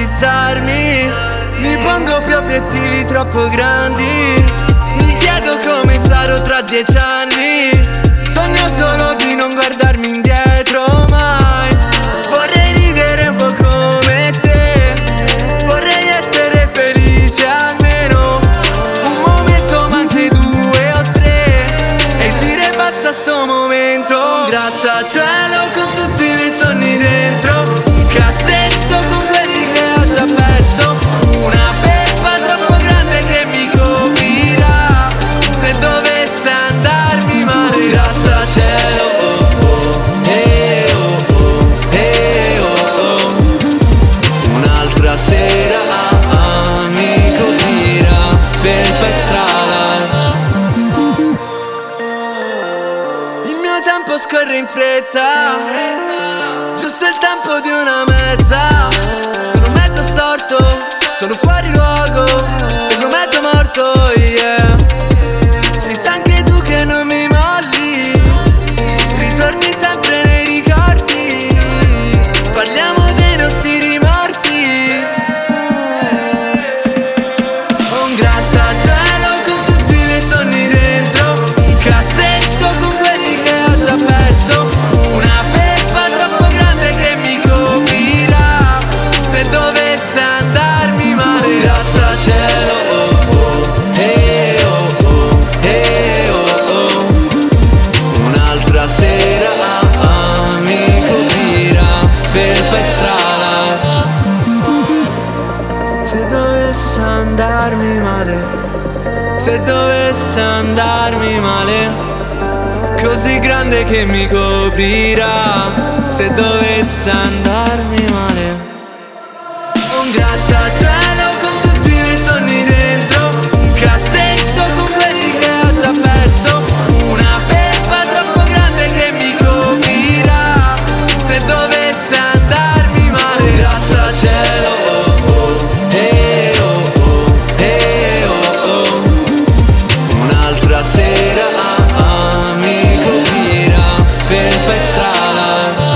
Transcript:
realizzarmi. Mi pongo più obiettivi troppo grandi. Mi chiedo come sarò tra 10 anni. Sogno solo di non guardarmi indietro mai. Vorrei ridere un po' come te. Vorrei essere felice almeno un momento, ma anche 2 o 3. E dire basta a sto momento. Un grattacielo con tutti i miei sogni dentro. Un cassetto con quelli che ho già perso. Una felpa troppo grande che mi coprirà se dovesse andarmi male. Un grattacielo, oh oh, oh oh, oh. Un'altra sera mi coprirà felpa extra large. Il mio tempo scorre in fretta, giusto il tempo di una mezza. Sono mezzo storto, sono fuori luogo, sembro mezzo morto, yeah. Ci sa anche tu che non mi molli, ritorni sempre nei ricordi. Parliamo dei nostri rimorsi. Ho un grattacielo con tutti i miei sogni dentro. Un cassetto con quelli che ho già perso. Una felpa troppo grande che mi coprirà se dovesse andarmi male. Un grattacielo, oh oh, oh oh. Un'altra sera mi coprirà felpa extra large. Se dovesse andarmi male, se dovesse andarmi male, così grande che mi coprirà se dovesse andarmi male. Un grattacielo con tutti i miei sogni dentro. Un cassetto con quelli che ho già perso. Una felpa troppo grande che mi coprirà se dovesse andarmi male. Un grattacielo, oh oh, oh oh. Un'altra sera mi coprirà felpa extra large.